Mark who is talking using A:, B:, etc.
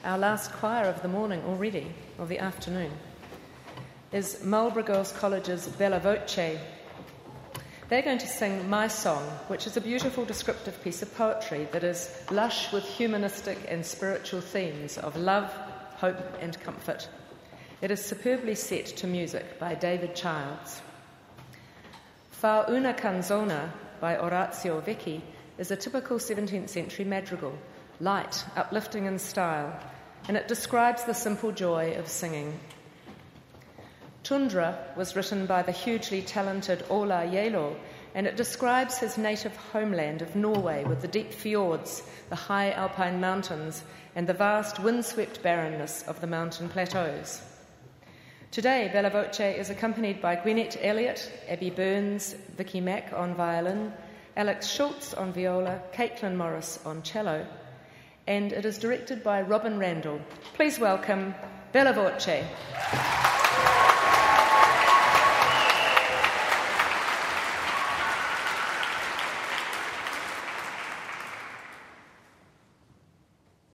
A: our last choir of the morning already, of the afternoon, is Marlborough Girls College's Bella Voce. They're going to sing My Song, which is a beautiful descriptive piece of poetry that is lush with humanistic and spiritual themes of love, hope and comfort. It is superbly set to music by David Childs. Fa una canzona by Orazio Vecchi is a typical 17th century madrigal, light, uplifting in style, and it describes the simple joy of singing. Tundra was written by the hugely talented Ola Yelo, and it describes his native homeland of Norway with the deep fjords, the high alpine mountains, and the vast windswept barrenness of the mountain plateaus. Today, Bella Voce is accompanied by Gwyneth Elliott, Abby Burns, Vicky Mack on violin, Alex Schultz on viola, Caitlin Morris on cello, and it is directed by Robin Randall. Please welcome Bella Voce.